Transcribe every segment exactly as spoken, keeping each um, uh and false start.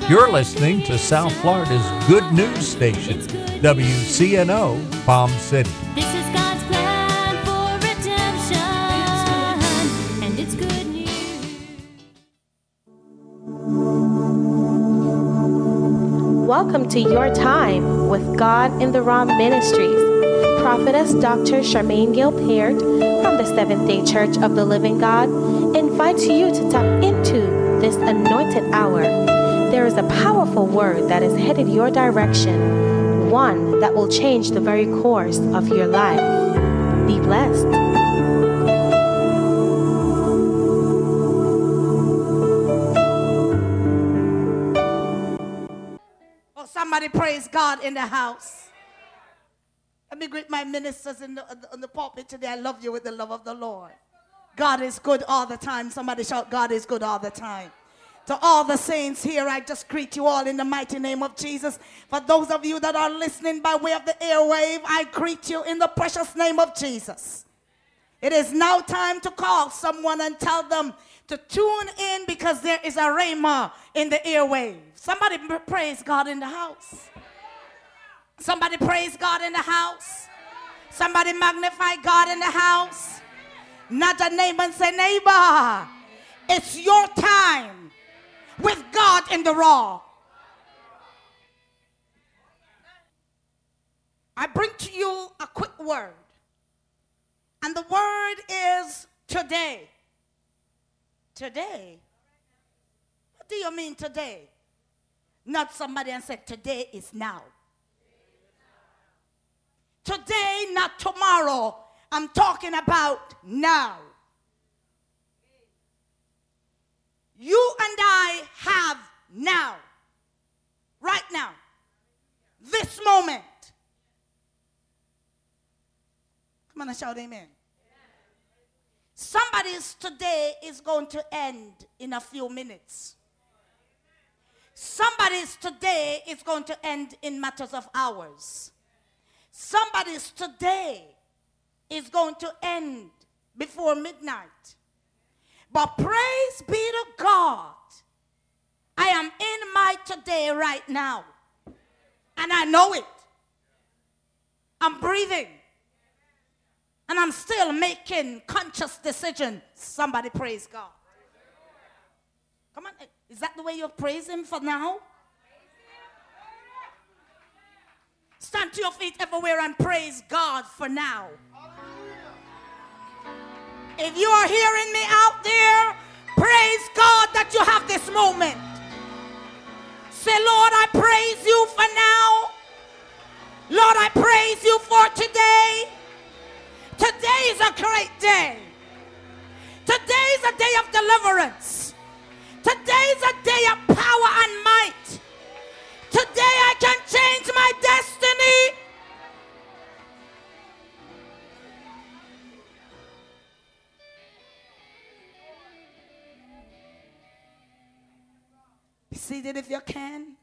You're listening to South Florida's good news station, W C N O Palm City. This is God's plan for redemption, and it's good news. Welcome to Your Time with God in the Raw Ministries. Prophetess Doctor Charmaine Gilpert from the Seventh-day Church of the Living God invites you to tap into this anointed hour. There is a powerful word that is headed your direction, one that will change the very course of your life. Be blessed. Oh, somebody praise God in the house. Let me greet my ministers in the, on the pulpit today. I love you with the love of the Lord. God is good all the time. Somebody shout, God is good all the time. To all the saints here, I just greet you all in the mighty name of Jesus. For those of you that are listening by way of the airwave, I greet you in the precious name of Jesus. It is now time to call someone and tell them to tune in because there is a rhema in the airwave. Somebody praise God in the house. Somebody praise God in the house. Somebody magnify God in the house. Not a neighbor and say, neighbor, it's your time with God in the raw. I bring to you a quick word. And the word is today. Today? What do you mean today? Not somebody and say, today is now. Today, not tomorrow. I'm talking about now. You and I have now. Right now. This moment. Come on and shout amen. Somebody's today is going to end in a few minutes. Somebody's today is going to end in matters of hours. Somebody's today is going to end before midnight. But praise be to God, I am in my today right now. And I know it. I'm breathing. And I'm still making conscious decisions. Somebody praise God. Come on, is that the way you praise him for now? Stand to your feet everywhere and praise God for now. If you are hearing me out there, praise God that you have this moment. Say, Lord, I praise you for now. Lord, I praise you for today. Today is a great day. Today is a day of deliverance. Today is a day of power and might. Today I can change my destiny. Be seated if you can.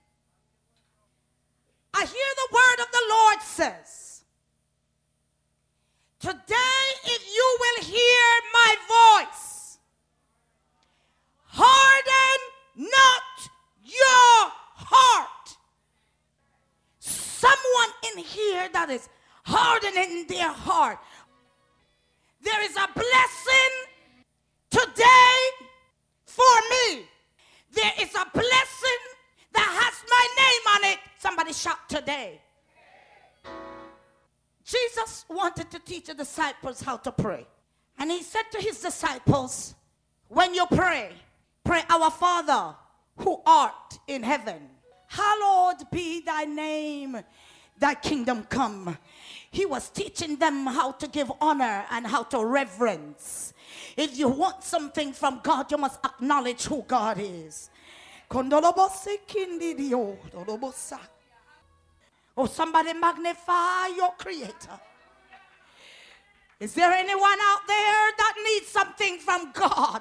I hear the word of the Lord says, today if you will hear my voice, harden not your heart. Someone in here that is hardening their heart. There is a blessing today for me. There is a blessing that has my name on it. Somebody shout today. Jesus wanted to teach the disciples how to pray. And he said to his disciples, when you pray, pray, our Father who art in heaven. Hallowed be thy name, thy kingdom come. He was teaching them how to give honor and how to reverence. If you want something from God, you must acknowledge who God is. Oh, somebody magnify your Creator. Is there anyone out there that needs something from God?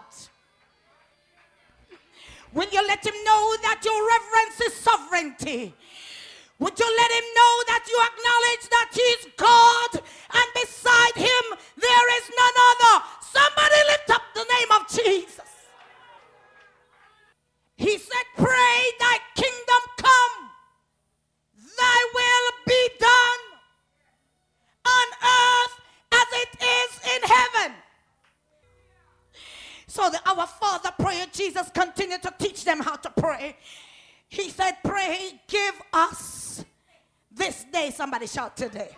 Will you let him know that you reverence his sovereignty? Would you let him know that you acknowledge that he's God and beside him there is none other? Somebody lift up the name of Jesus. He said, pray thy kingdom prayer, Jesus continued to teach them how to pray. He said, pray, give us this day. Somebody shout today.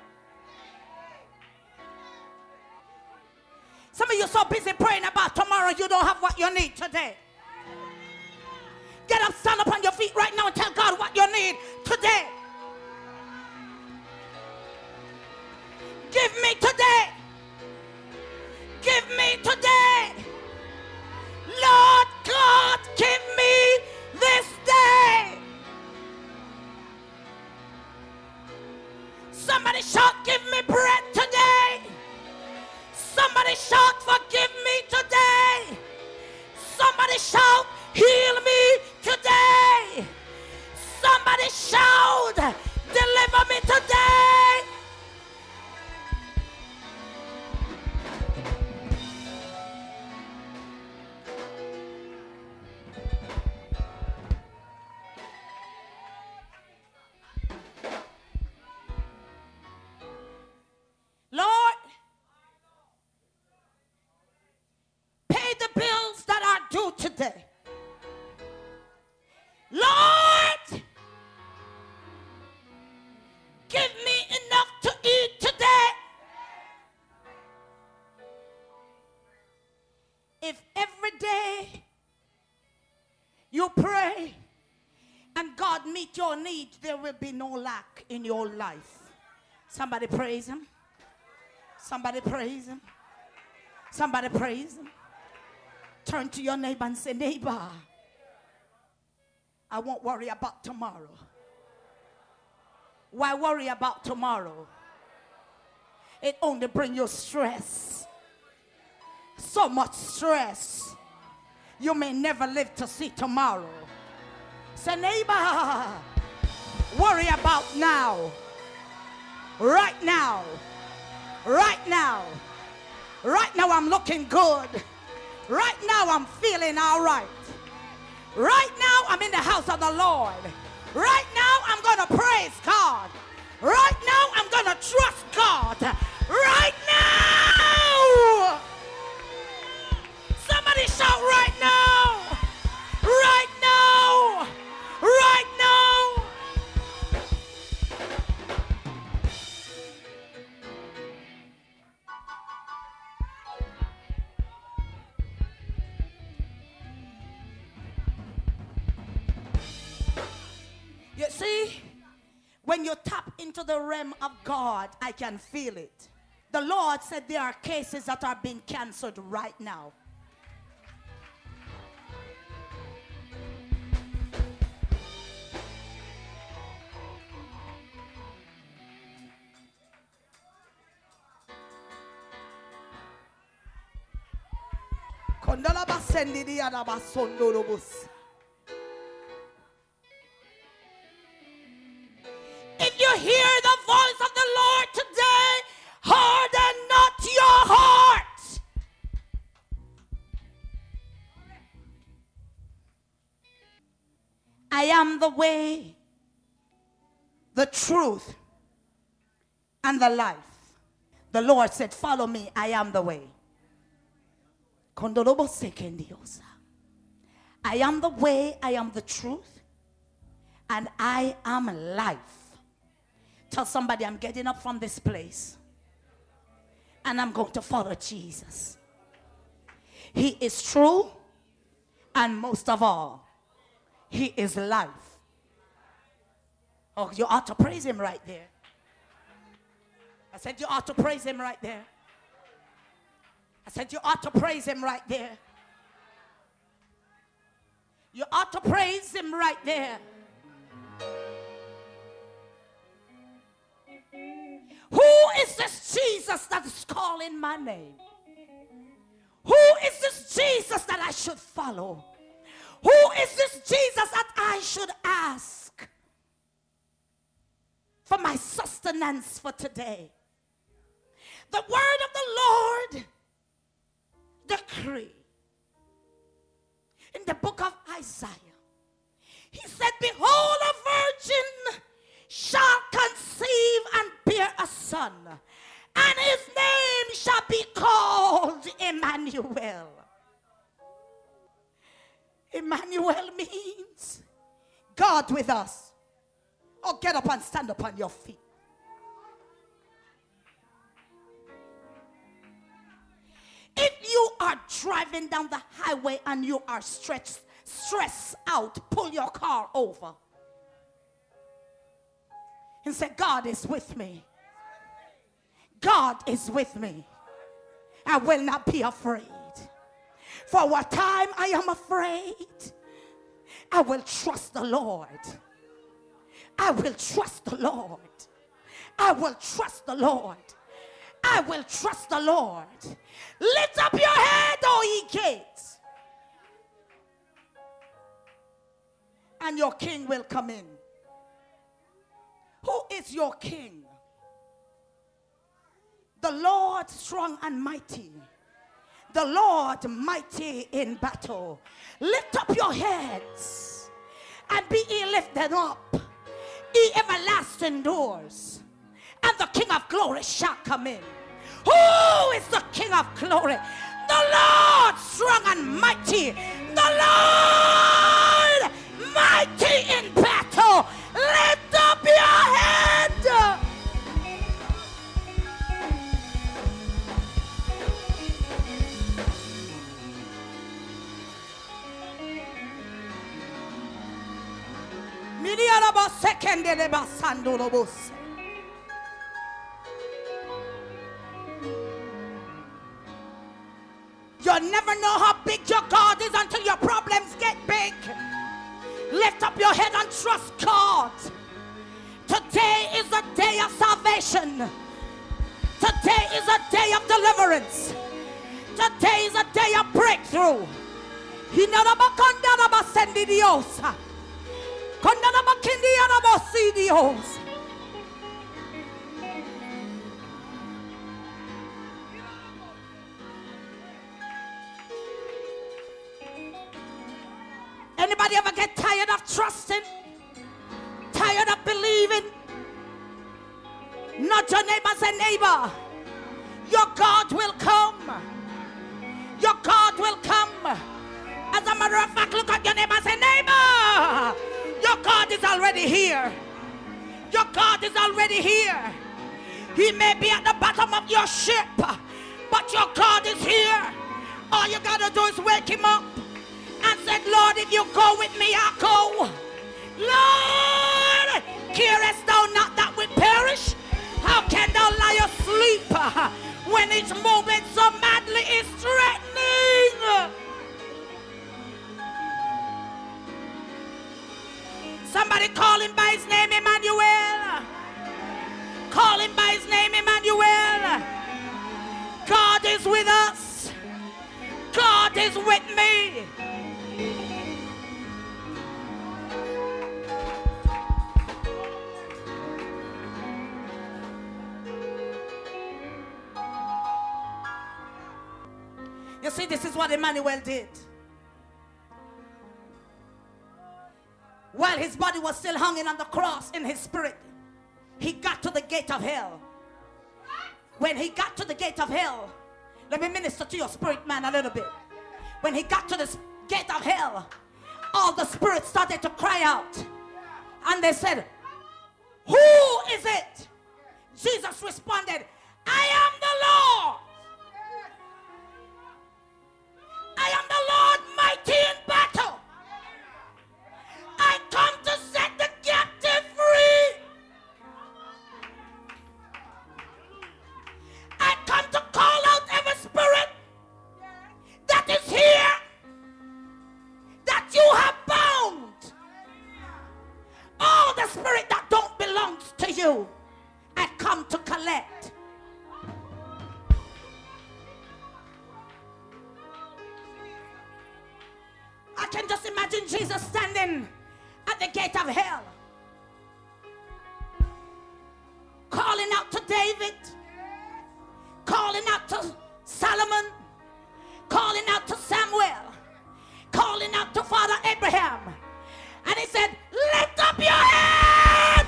Some of you are so busy praying about tomorrow, you don't have what you need today. Get up, stand up on your feet right now and tell God what you need today. Give me today. Give me today. Lord God, give me this day. Somebody shout, give me bread today. Somebody shout, forgive me today. Somebody shout, heal me today. Somebody shout, deliver me today. Lord, pay the bills that are due today. Lord, give me enough to eat today. If every day you pray and God meet your needs, there will be no lack in your life. Somebody praise him. Somebody praise him. Somebody praise him. Turn to your neighbor and say, neighbor, I won't worry about tomorrow. Why worry about tomorrow? It only brings you stress. So much stress. You may never live to see tomorrow. Say, neighbor, worry about now. Right now. Right now. Right now I'm looking good. Right now I'm feeling all right. Right now I'm in the house of the Lord. Right now I'm going to praise God. Right now I'm going to trust God. Right now. Somebody shout right now. Right now. Right now. You see, when you tap into the realm of God, I can feel it. The Lord said there are cases that are being canceled right now. If you hear the voice of the Lord today, harden not your heart. I am the way, the truth, and the life. The Lord said, follow me, I am the way. I am the way, I am the truth, and I am life. Tell somebody, I'm getting up from this place and I'm going to follow Jesus. He is true, and most of all, he is life. Oh, you ought to praise him right there. I said you ought to praise him right there. I said you ought to praise him right there. You ought to praise him right there. Who is this Jesus that is calling my name? Who is this Jesus that I should follow? Who is this Jesus that I should ask for my sustenance for today? The word of the Lord decree in the book of Isaiah. He said, behold, a virgin shall conceive and bear a son, and his name shall be called Emmanuel. Emmanuel means God with us. Oh, get up and stand up on your feet. If you are driving down the highway and you are stretched, stressed out, pull your car over and say, God is with me. God is with me. I will not be afraid. For what time I am afraid, I will trust the Lord. I will trust the Lord. I will trust the Lord. I will trust the Lord. Lift up your head, O ye gates, and your king will come in. Who is your king? The Lord strong and mighty. The Lord mighty in battle. Lift up your heads and be ye lifted up, ye everlasting doors, and the King of glory shall come in. Who is the King of glory? The Lord strong and mighty. The Lord mighty in battle. Lift up your head. You'll never know how big your God is until your problems get big. Lift up your head and trust God. Today is a day of salvation. Today is a day of deliverance. Today is a day of breakthrough. Anybody ever get tired of trusting? Tired of believing? Not your neighbor, say neighbor. Your God will come. Your God will come. As a matter of fact, look at your neighbor and say, neighbor, your God is already here. Your God is already here. He may be at the bottom of your ship, but your God is here. All you got to do is wake him up and say, Lord, if you go with me, I'll go. Lord, carest thou not that we perish? How can thou lie asleep when each moment so madly is threatening? Somebody call him by his name, Emmanuel. Call him by his name, Emmanuel. God is with us. God is with me. You see, this is what Emmanuel did. While his body was still hanging on the cross in his spirit, he got to the gate of hell. When he got to the gate of hell, let me minister to your spirit man a little bit. When he got to the gate of hell, all the spirits started to cry out. And they said, who is it? Jesus responded, I am the Lord. I am the Lord mighty in battle. I come to set the captive free. I come to call out every spirit that is here that you have bound. All the spirit that don't belong to you, I come to collect. I can just imagine Jesus standing at the gate of hell, calling out to David, calling out to Solomon, calling out to Samuel, calling out to Father Abraham. And he said, lift up your heads,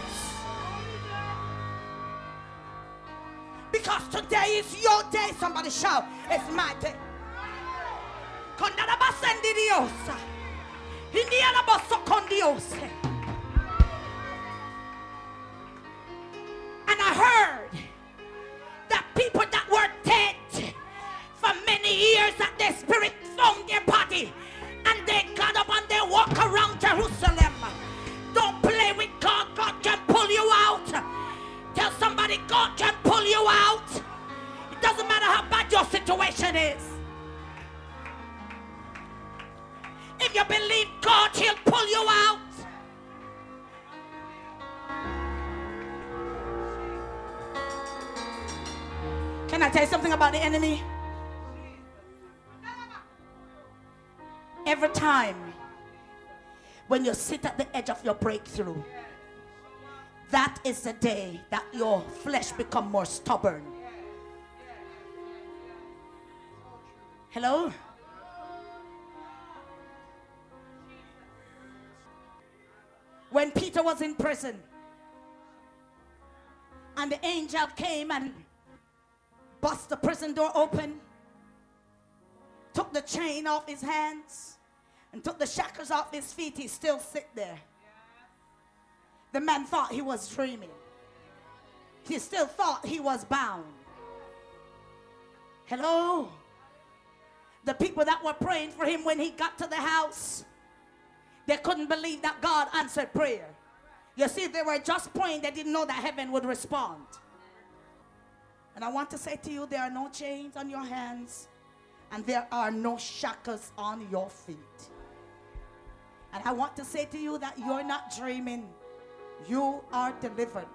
because today is your day. Somebody shout, it's my day. And I heard that people that were dead for many years, that their spirit found their body and they got up and they walk around Jerusalem. Don't play with God. God can pull you out. Tell somebody God can pull you out. It doesn't matter how bad your situation is. If you believe God, he'll pull you out. Can I tell you something about the enemy? Every time when you sit at the edge of your breakthrough, that is the day that your flesh becomes more stubborn. Hello? When Peter was in prison and the angel came and bust the prison door open, took the chain off his hands and took the shackles off his feet, he still sit there. The man thought he was dreaming. He still thought he was bound. Hello? The people that were praying for him when he got to the house, they couldn't believe that God answered prayer. You see, they were just praying. They didn't know that heaven would respond. And I want to say to you, there are no chains on your hands and there are no shackles on your feet. And I want to say to you that you're not dreaming. You are delivered.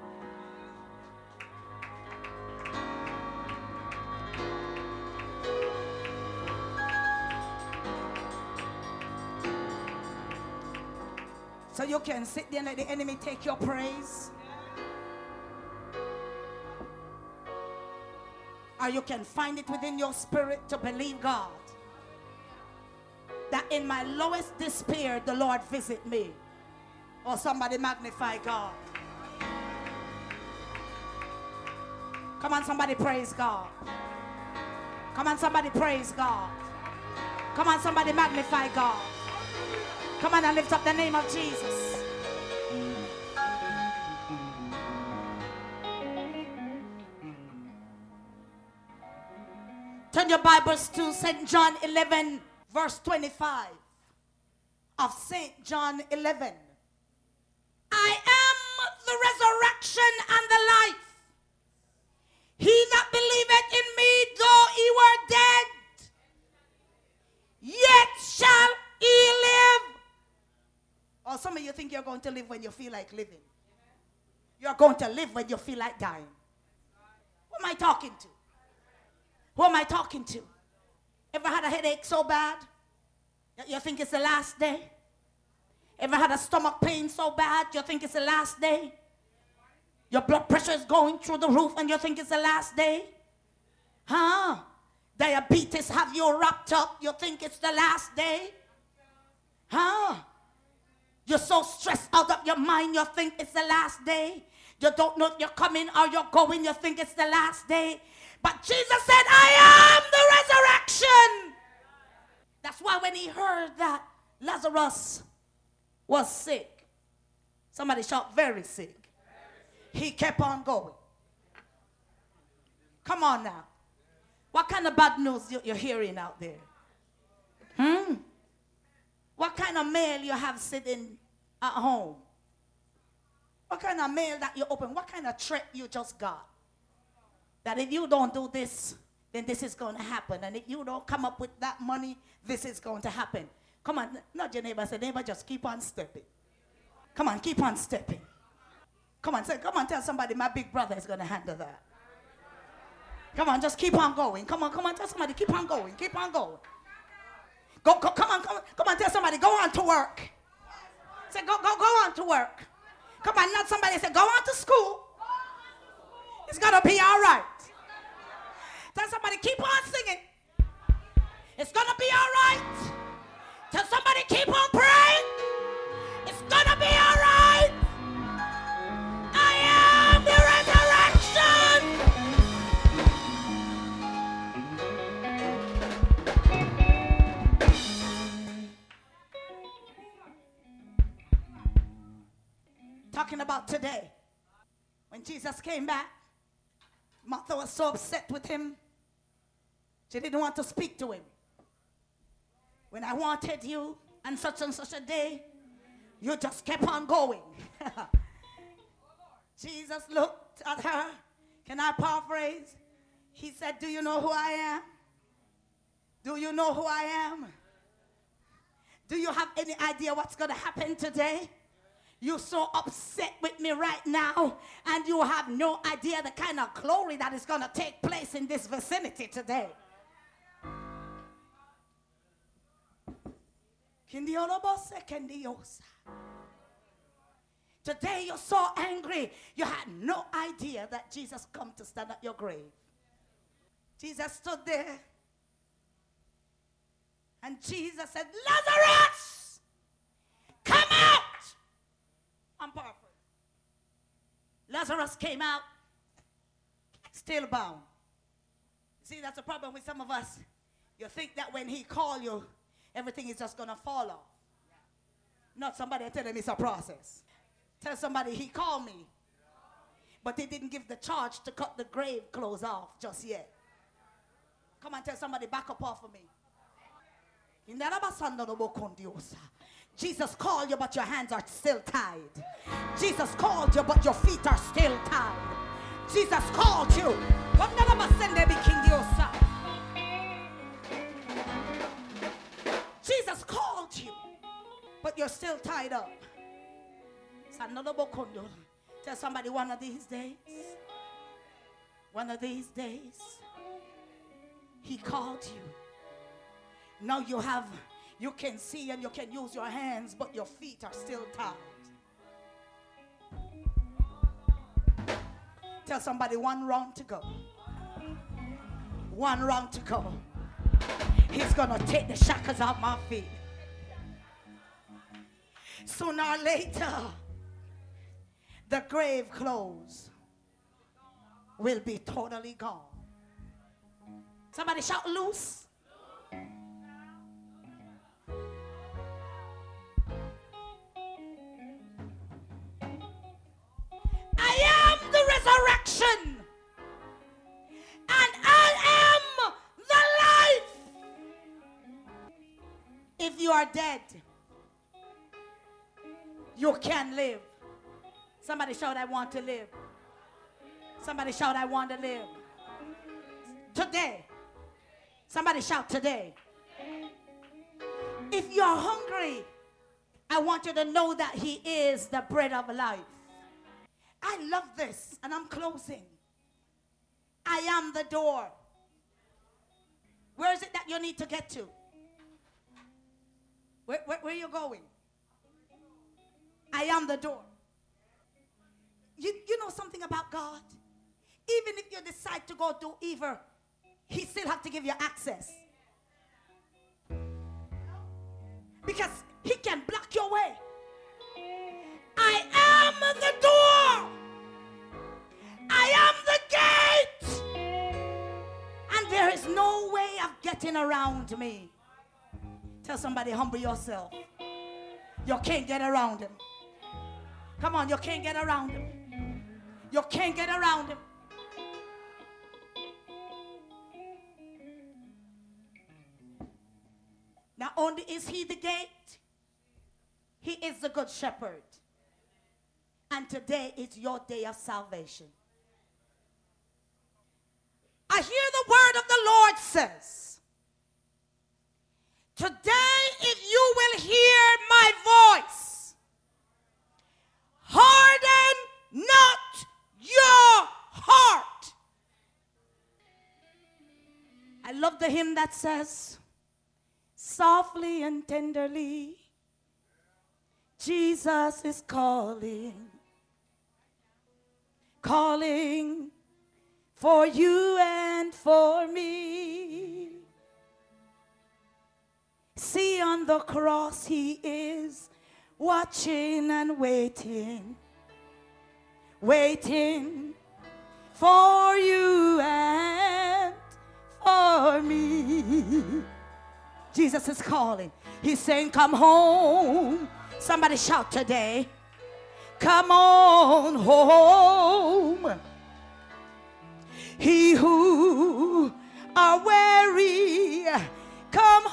So you can sit there and let the enemy take your praise. Or you can find it within your spirit to believe God that in my lowest despair the Lord visit me. Or somebody magnify God. Come on, somebody praise God. Come on, somebody praise God. Come on, somebody magnify God. Come on and lift up the name of Jesus. Turn your Bibles to Saint John eleven, verse twenty-five. Of Saint John eleven. I am the resurrection and the life. He that believeth in me, though he were dead, yet shall he live. Or some of you think you're going to live when you feel like living. You're going to live when you feel like dying. Who am I talking to? Who am I talking to? Ever had a headache so bad that you think it's the last day? Ever had a stomach pain so bad you think it's the last day? Your blood pressure is going through the roof and you think it's the last day? Huh? Diabetes have you wrapped up, you think it's the last day? Huh? You're so stressed out of your mind, you think it's the last day. You don't know if you're coming or you're going, you think it's the last day. But Jesus said, I am the resurrection. That's why when he heard that Lazarus was sick, somebody shout, very sick, he kept on going. Come on now. What kind of bad news you're hearing out there? Hmm? What kind of mail you have sitting at home? What kind of mail that you open? What kind of threat you just got? That if you don't do this, then this is going to happen. And if you don't come up with that money, this is going to happen. Come on, not your neighbor. Say, neighbor, just keep on stepping. Come on, keep on stepping. Come on, say, come on, tell somebody my big brother is going to handle that. Come on, just keep on going. Come on, come on, tell somebody, keep on going, keep on going. Go, go, come on, come on, come on, tell somebody, go on to work. Say, go, go, go on to work. Come on, not somebody say, go on to school. It's gonna be all right. Tell somebody, keep on singing. It's gonna be all right. Tell somebody, keep on praying. It's gonna be all right. I am the resurrection. shout today. When Jesus came back, Martha was so upset with him. She didn't want to speak to him. When I wanted you on such and such a day, you just kept on going. Jesus looked at her. Can I paraphrase? He said, do you know who I am? Do you know who I am? Do you have any idea what's going to happen today? You're so upset with me right now, and you have no idea the kind of glory that is going to take place in this vicinity today. Today you're so angry, you had no idea that Jesus come to stand at your grave. Jesus stood there, and Jesus said, Lazarus, come out. I'm paraphrasing. Lazarus came out, still bound. See, that's the problem with some of us. You think that when he call you, everything is just going to fall off. Not somebody tell him it's a process. Tell somebody he called me, but they didn't give the charge to cut the grave clothes off just yet. Come on, tell somebody, back up off of me. Jesus called you, but your hands are still tied. Jesus called you, but your feet are still tied. Jesus called you. Jesus called you, but you're still tied up. Tell somebody, one of these days, one of these days, he called you. Now you have, you can see and you can use your hands, but your feet are still tied. Tell somebody, one round to go. One round to go. He's gonna take the shackles off my feet. Sooner or later, the grave clothes will be totally gone. Somebody shout loose. I am the resurrection, and I am the life. If you are dead, you can live. Somebody shout, I want to live. Somebody shout, I want to live. Today. Somebody shout today. If you're hungry, I want you to know that he is the bread of life. I love this, and I'm closing. I am the door. Where is it that you need to get to? Where, where, where are you going? I am the door. You, you know something about God? Even if you decide to go do evil, he still has to give you access. Because he can block your way. I am the door. I am the gate. And there is no way of getting around me. Tell somebody, humble yourself. You can't get around him. Come on, you can't get around him. You can't get around him. Not only is he the gate, he is the good shepherd. And today is your day of salvation. I hear the word of the Lord says, today if you will hear my voice, harden not your heart. I love the hymn that says, softly and tenderly, Jesus is calling, calling for you and for me. See, on the cross he is watching and waiting, waiting for you and for me. Jesus is calling. He's saying, come home. Somebody shout today. come on home. He who are weary, come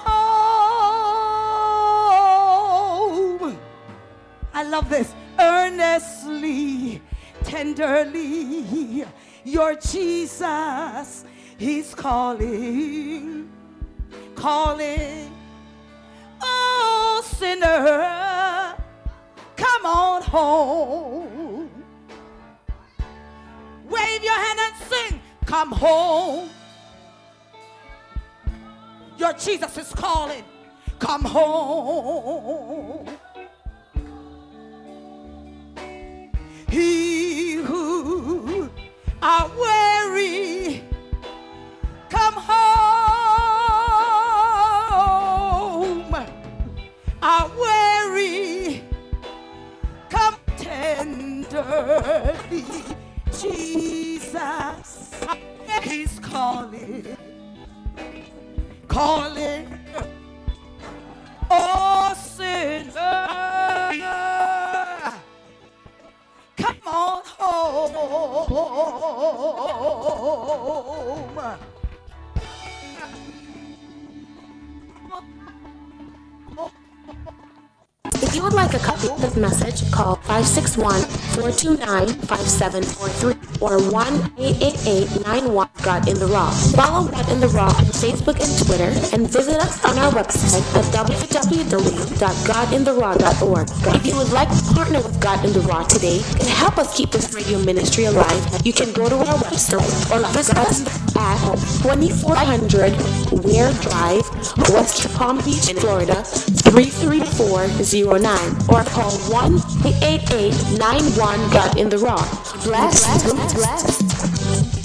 home. I love this. Earnestly, tenderly, your Jesus, he's calling, calling. Oh, sinner, come on home. Wave your hand and sing, come home. Your Jesus is calling, come home. He who are weary, come home. Are weary, come tenderly. Jesus, he's calling, calling. Oh, sinner, come on home. If you would like a copy of this message, call five six one, four two nine, five seven four three or one eight eight eight, nine one, God in the Raw. Follow God in the Raw on Facebook and Twitter, and visit us on our website at w w w dot god in the raw dot org. If you would like to partner with God in the Raw today and help us keep this radio ministry alive, you can go to our website or visit us at twenty-four hundred Ware Drive, West Palm Beach, Florida, three three four zero nine, or call one eight eight eight, nine one, God in the Raw. Blessed, blessed, blessed.